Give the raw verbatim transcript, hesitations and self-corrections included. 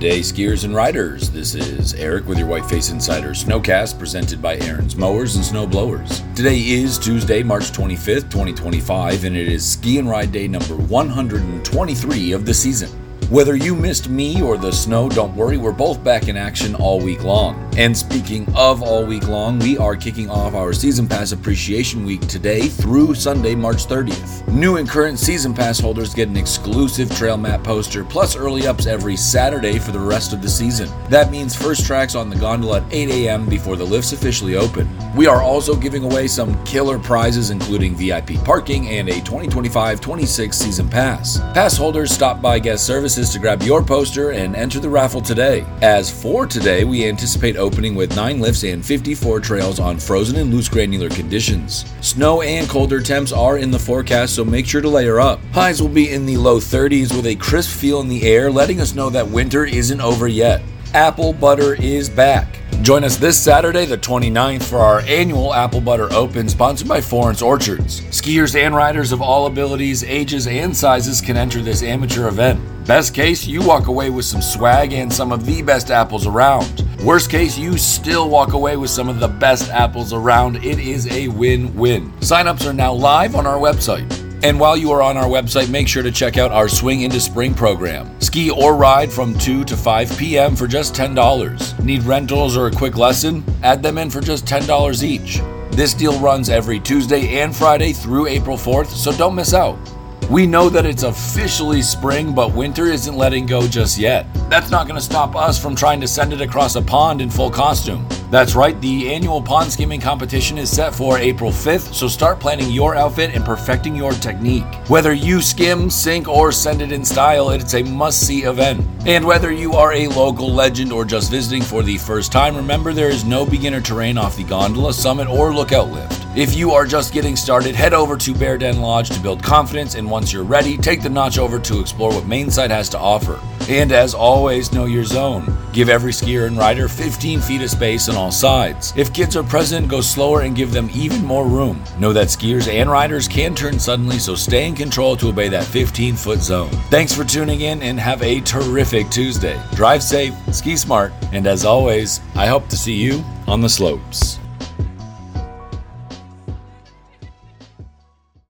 day, skiers and riders. This is Eric with your Whiteface Insider Snowcast, presented by Aaron's Mowers and Snowblowers. Today is Tuesday, March twenty-fifth, twenty twenty-five, and it is ski and ride day number one hundred twenty-three of the season. Whether you missed me or the snow, don't worry, we're both back in action all week long. And speaking of all week long, we are kicking off our Season Pass Appreciation Week today through Sunday, March thirtieth. New and current Season Pass holders get an exclusive trail map poster, plus early ups every Saturday for the rest of the season. That means first tracks on the gondola at eight a.m. before the lifts officially open. We are also giving away some killer prizes, including V I P parking and a twenty twenty-five twenty-six Season Pass. Pass holders stop by Guest Services to grab your poster and enter the raffle today. As for today, we anticipate opening with nine lifts and fifty-four trails on frozen and loose granular conditions. Snow and colder temps are in the forecast, so make sure to layer up. Highs will be in the low thirties with a crisp feel in the air, letting us know that winter isn't over yet. Apple Butter is back. Join us this Saturday, the twenty-ninth, for our annual Apple Butter Open, sponsored by Florence Orchards. Skiers and riders of all abilities, ages, and sizes can enter this amateur event. Best case, you walk away with some swag and some of the best apples around. Worst case, you still walk away with some of the best apples around. It is a win-win. Sign-ups are now live on our website. And while you are on our website, make sure to check out our Swing into Spring program. Ski or ride from two to five p.m. for just ten dollars. Need rentals or a quick lesson? Add them in for just ten dollars each. This deal runs every Tuesday and Friday through April fourth, so don't miss out. We know that it's officially spring, but winter isn't letting go just yet. That's not going to stop us from trying to send it across a pond in full costume. That's right, the annual pond skimming competition is set for April fifth, so start planning your outfit and perfecting your technique. Whether you skim, sink, or send it in style, it's a must-see event. And whether you are a local legend or just visiting for the first time, remember there is no beginner terrain off the gondola, summit, or lookout lift. If you are just getting started, head over to Bear Den Lodge to build confidence, and once you're ready, take the notch over to explore what Mainside has to offer. And as always, know your zone. Give every skier and rider fifteen feet of space on all sides. If kids are present, go slower and give them even more room. Know that skiers and riders can turn suddenly, so stay in control to obey that fifteen-foot zone. Thanks for tuning in and have a terrific Tuesday. Drive safe, ski smart, and as always, I hope to see you on the slopes.